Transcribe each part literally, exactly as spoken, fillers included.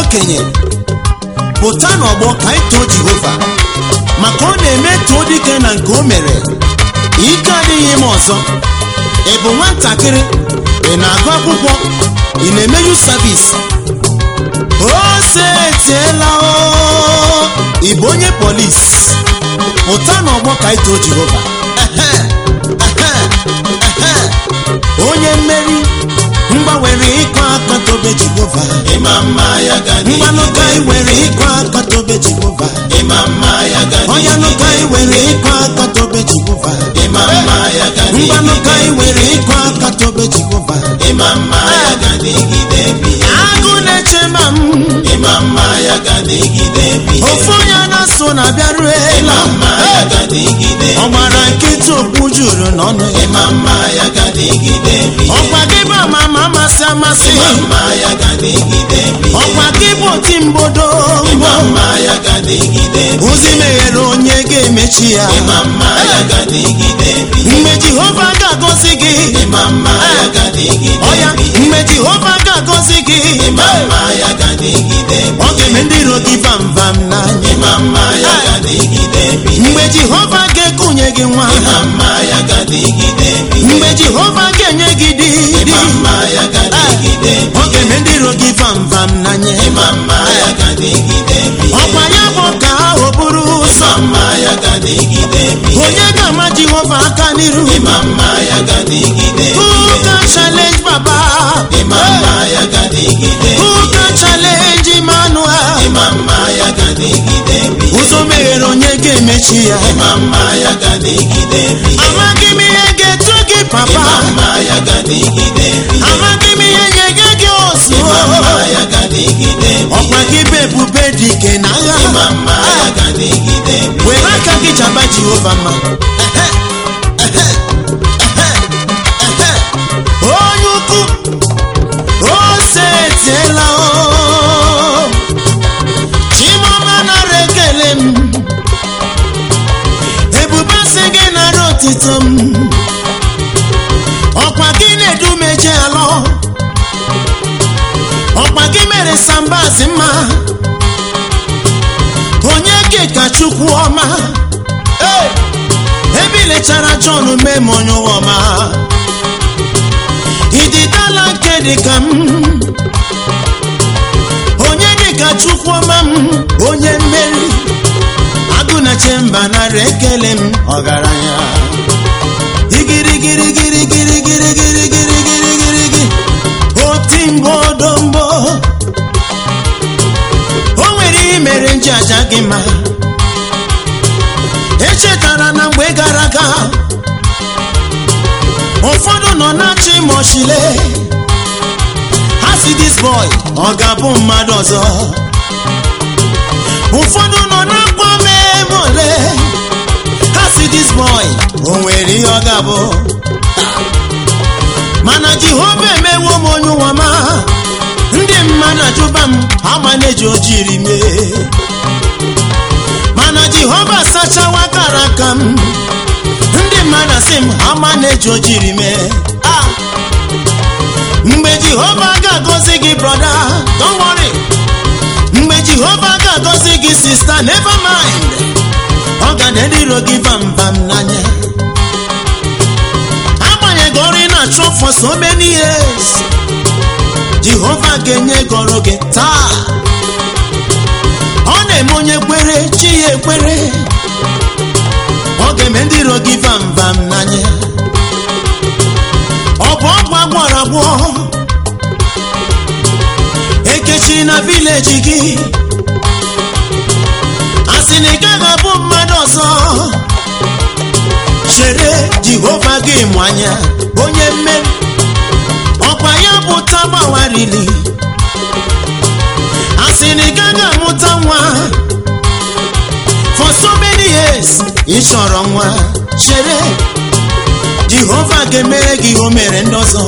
okenye pụta n'ọgbọ ka anyị too Jehova maka ọ na-eme too dike na nke o mere. Ike adịghị m ọzọ. Ị bụ nwatakịrị, ị na-agụ akwụkwọ, ị na-eme youth service. O setiela o, ị bụ onye polisi, pụta n'ọgbọ ka anyị too Jehova. Onye mmeri mgbanwere ịkọ aka tobe Jehova. Mgbanụka iwere ịkọ aka tobe Jehova. Ọyanụka iwere ịkọ aka tobe Jehova. Mgbanụka iwere ịkọ aka tobe Jehova. Agụ na-echeba m, ofu onye na-asụ na-abịarue. Ọ gbara nkịtị okpu juru n'ọnụ ya. Ọkwa gị bụ amama amasị amasị. Ọkwa gị bụ oti mbodo. Ụzọ meghere onye ga-emechi ya. Mgbe Jehova ga-agọzi gị, ọya mgbe Jehova ga-agọzi gị, ọ ga-eme ndị iro gị vam vam n'anya. Mgbe Jehova ga-ekunye gị nwa, mgbe Jehova ga-enye gị di, ọ ga-eme ndị iro gị vam vam n'anya. Ọkwa ya bụ ka ahụ bụrụ ụzọ. Onye ga-ama Jehova aka n'iru. Who can challenge Baba? Who can challenge Emmanuel? Ụzọ meghere onye ga-emechi ya. Amaghị m ihe ga-etu gị papa. Amaghị m ihe ga-ege gị ozu. Ọkwa gị bụ ebube dị ike n'agha. Were aka gị chaba Jehova mma. Onye ukwu, o setiela o. Chimoma nara ekele m, ebube sị gị nara otito m. Ọkwa gị na-edu m eje alọ. Ọkwa gị mere Sambaz mma. Onye gị ka Chukwu ọma. Ebe lechara John mee m onye ọma. Ididala nke dị ka m. Onye dị ka Chukwu ọma m, onye mmeri. Agụ na chemba nara ekele m ọgaranya. Igirigiri giri giri giri giri giri giri giri giri. Oti mbodo mbo. O nwere ihe mere nji aja gị ma. Echetara na mgbe gara aga, ụfọdụ nọ na-achị moshile. Ha si this boy ọ ga-abụ mmadụ ọzọ. Ụfọdụ nọ na-akpọ m emole. Ha si this boy o nwere ihe ọ ga-abụ. Mana Jehova emewo m onye ụwa ma. Ndị mmadụ ajụba m ama na-eji ojiri mee. Mana Jehova sachawa kara aka m. Ndị mmadụ asị m ama na-eji ojiri mee. Mgbe Jehova ga-agọzi gị brother, don't worry. Mgbe Jehova ga-agọzi gị sister, never mind. Ọ ga-na-ede iro gị vam vam n'anya. Agbanyeghị ọrụ ị na-achọ for so many years, Jehova ga-enye gị ọrụ gị taa. Ọ na-eme onye kwere chi ya ekwere. Ọ ga-eme ndị iro gị vam vam n'anya. Ọ bụ ọgwụ agwọrọ agwọ. Ekechi na vileji gị. Asị na ị gaghị abụ mmadụ ọzọ. Chere Jehova gị mụ anya, onye mmeri. Ọkwa ya bụ tagbawarili. Asị na ị gaghị amụta nwa. For so many years, ị chọrọ nwa. Chere Jehova ga-emere gị o mere ndị ọzọ.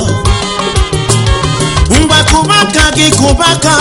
Mgbe kụbaka gị kụbaka.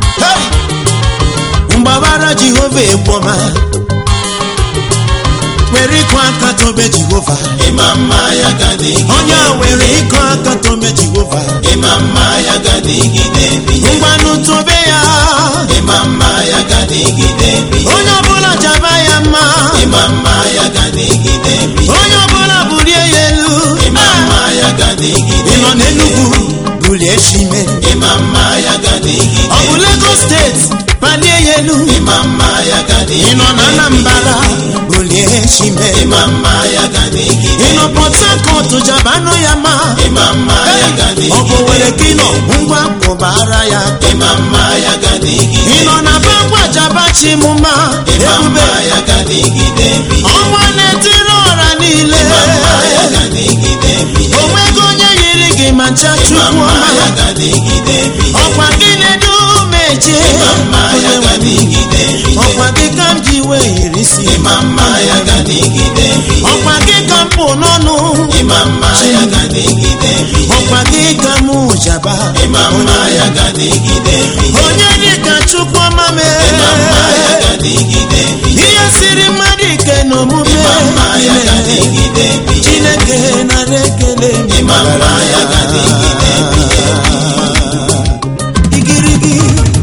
Mgbabara Jehova ekwoma. were iko aka tobe Jehova Imama ya gadigide onye were iko aka tobe Jehova Imama ya gadigide ngwanụ tobe ya Imama ya gadigide onye ọbụla jaba ya mma Imama ya gadigide onye ọbụla bulie ya elu Imama ya gadigide ịnọ n'Enugu bulie shime Imama ya gadigide ọ bụ Lagos steeti balie ya elu Imama ya gadigide ịnọ na Anambra bulie shime Imama ya gadigide ịnọ Port Harcourt jabanụ ya ma Imama ya gadigide ọ bụ were ka ịnọ ngwa kpụbara ya Imama ya gadigide ịnọ na Bangwa jabachi mụma Imama ya gadigide ọnwa na-etiri ọra niile Imama ya gadigide onwego onye yiri gị ma ncha Chukwu Imama ọma ya gadigide ọkwa gị na-edu meje Imama ya gadigide ọkwa gị ka m ji wee yirisi Imama ya gadigide ọkwa gị ka m pụ n'ọnụ Imama ya gadigide ọkwa gị ka m jaba Imama ya gadigide onye dịka Chukwu ọma Imama ya mee gadigide ihe siri mmadụ ike n'omume Imama ya gadigide Chineke nara ekele Imama ya gadigide igirigi.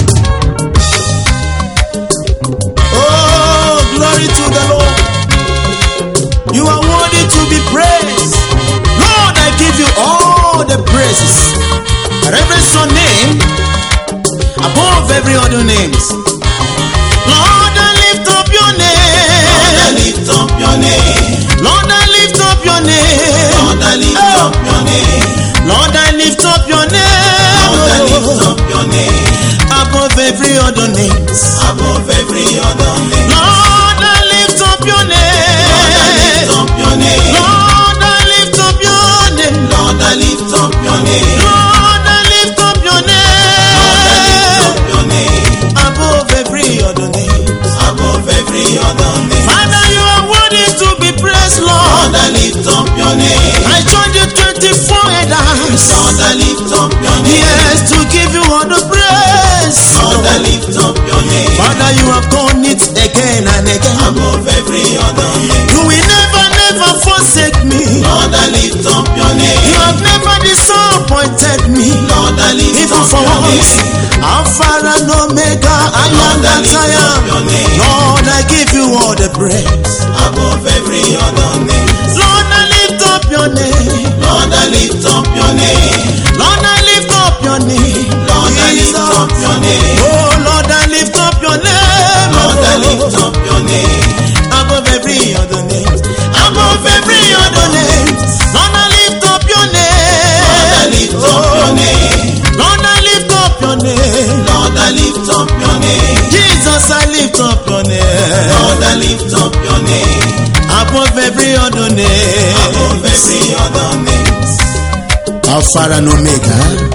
Oh, glory to the Lord. You are worthy to be praised. Lord, I give you all the praises. I reverence your name above every other names. Lord, I lift up your Lord, I name. lift up your name Lord, I lift up your name. Lord, I lift Oh. up your name Lord, I lift up your name. Lord, I lift up your name Above every other names. above every other name Lord, I lift up your Lord, I lift name. up your name Lord, I lift up your name. Lord, I lift up your name Lord, I lift up your Lord, I lift up name. your name Above every other name. above every other name Father, you are worthy to be praised, Lord, Lord. I lift up your name I joined you twenty-four elders. Lord, I lift up your name Yes, to give you all the praise. Lord, I lift up your name Father, you have done it again and again. above every other name You will never, never forsake me. Lord, I lift up your You name have never disappointed me. Lord, I lift Even up for your once, name Alpha and Omega, I am Lord, I that lift I up am. your name Lord, I give you all the praise. above every other name Lord, I lift up your name. Lord, I lift up your name Lord, I lift up your name. Lord, I lift Jesus. up your name Oh, Lord, I lift up your name. Lord, I lift up your name Above every other name. Above every other name. Lord, I lift up your name. Lord, I lift up your name Lord, I lift up your name. Lord, I lift up your name Jesus, I lift up your name. Lord, I lift up your name Above every other name. above every other name Alpha and Omega,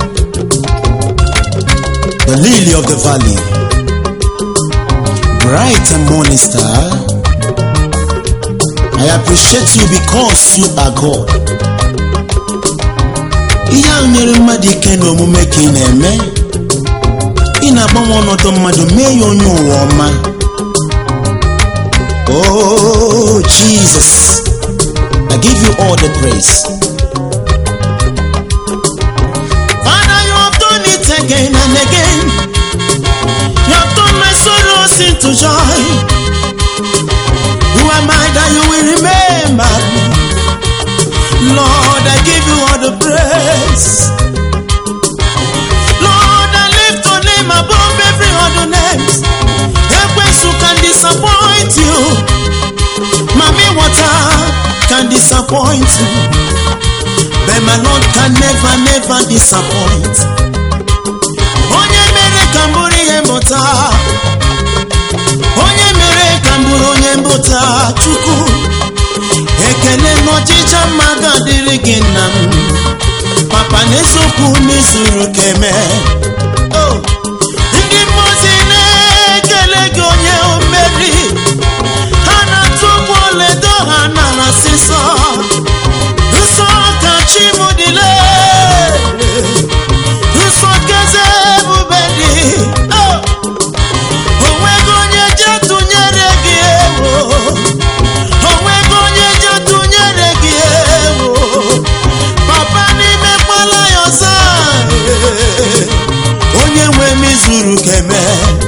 the lily of the valley, bright and morning star. I appreciate you because you are God. Ihe ahụ nyere mmadụ ike na omume ka ị na-eme, ị na-agbanwe ọnọdụ mmadụ mee ya onye ụwa ọma. Oh Jesus, I give you all the praise. Father, you have done it again and again. You have turned my sorrows into joy. Who am I that you will remember me? Lord, I give you all the praise. Lord, I lift your name above every other name. Who can disappoint you? Mommy water can disappoint you, but my Lord can never, never disappoint. Onye mere ka mburu ihe mbụta, onye mere ka mburu onye mbụta. Chukwu ekele n'ọchịcha mma ga-adịrị gị nna m. Papa n'eziokwu n'izuru keme. Oh, ndị mmozi na-ekele gị onye omeri. Ha na-atụpụ oledo ha nara sịsọ. Nsọ ka chi m dịle. Nsọ keze ebube dị. Oh, onwego onye je tụnyere gị ewo. Onwego keme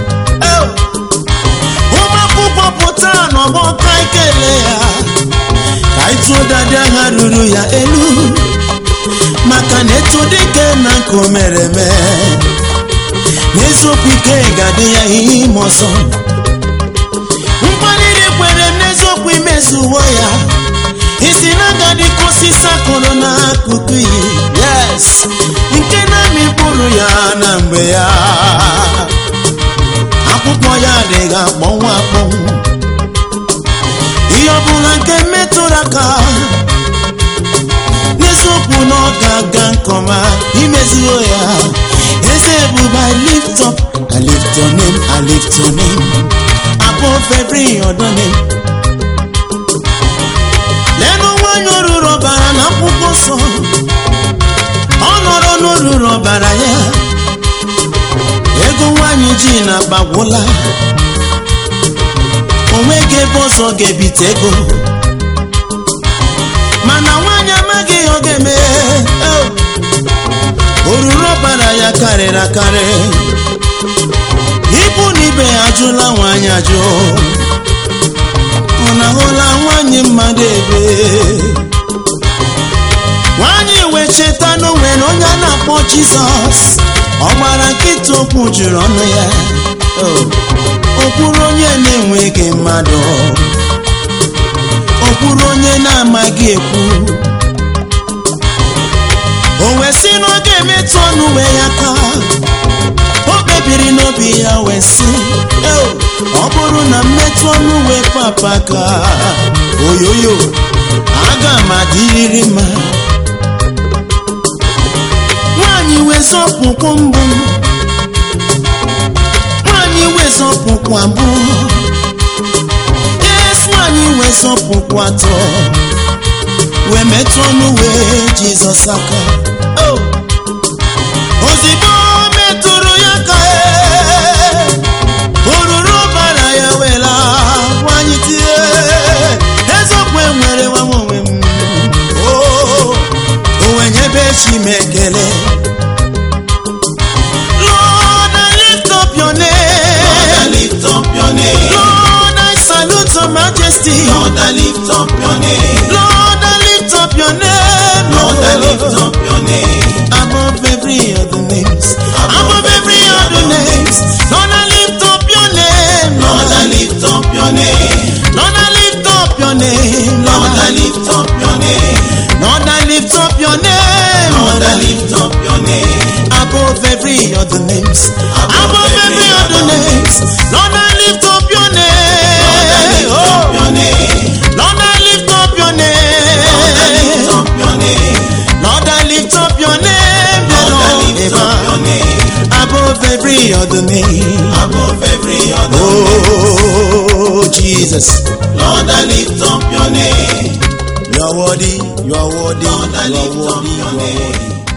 ụmụ akwụkwọ pụta n'ọgbọ ka ikele ya ka ịtụ dada ha ruru ya elu maka na etu dike na nke o mere eme n'eziokwu ike ga-adị ya ihe ime ọzọ mkpaliri kwere n'eziokwu imezuwo ya isi na agadi ka osisi akụrụ n'akụkụ iyi yes nke na-amị mkpụrụ ya na mgbe ya akwụkwọ ya adịghị akpọnwụ akpọnwụ ihe ọbụla nke metụrụ aka n'eziokwu na ọ ga-aga nkọma imezuo ya eze ebube I lift up I lift your name I lift your name above every other name lenu nwanyị oruru ọbara na akwụkwọ nsọ ọ nọrọ n'oruru ọbara ya ego nwanyị ji na-agbagwola onweghị ebe ọzọ ga-ebite ego mana nwanyị amaghị ihe ọ ga-eme oruru ọbara ya karịrị akarị ibu na ibe ya ajụla nwanyị ajụ ọ na-ahụla nwanyị mmadụ ebe nwanyị wee cheta n'onwe na onye a na-akpọ Jizọs ọ gbara nkịta okwu juru ọnụ ya o kwuru onye na-enweghị mmadụ o kwuru onye na-amaghị ekwu o wee sị na ọ ga-emetụ ọnụ wee ya ka o kpebiri n'obi ya wee sị ọ bụrụ na mmetụ ọnụ wee papa ka oyoyo aga m adịrịrị mma nwanyị wee zọpụkwu mbụ nwanyị wee zọpụkwu abụọ yes nwanyị wee zọpụkwu atọ wee metụ ọnụ wee Jizọs aka ozigbo metụrụ ya ka oruru ọbara ya wela nwanyị tie eziokwu enwere nwa m onwe m o wee nyebe chi m ekele Lord I lift up your name Lord I lift up your name Lord I salute your majesty Lord I lift up your name Lord I lift up your name Lord I lift up your name above every other names above every other names Lord I lift up your name Lord I lift up your name Lord I lift up your name Lord I lift up your name Lord I lift up your name Lord I lift up your name above every other names above every other names Lord I lift up your name Lord I lift up your name Lord I lift up your name Lord I lift up your name Lord I lift up your name Lord I lift up your name above every other name above every other name oh Jesus Lord I lift up your name you are worthy you are worthy Lord I you are lift up worthy you your are worthy name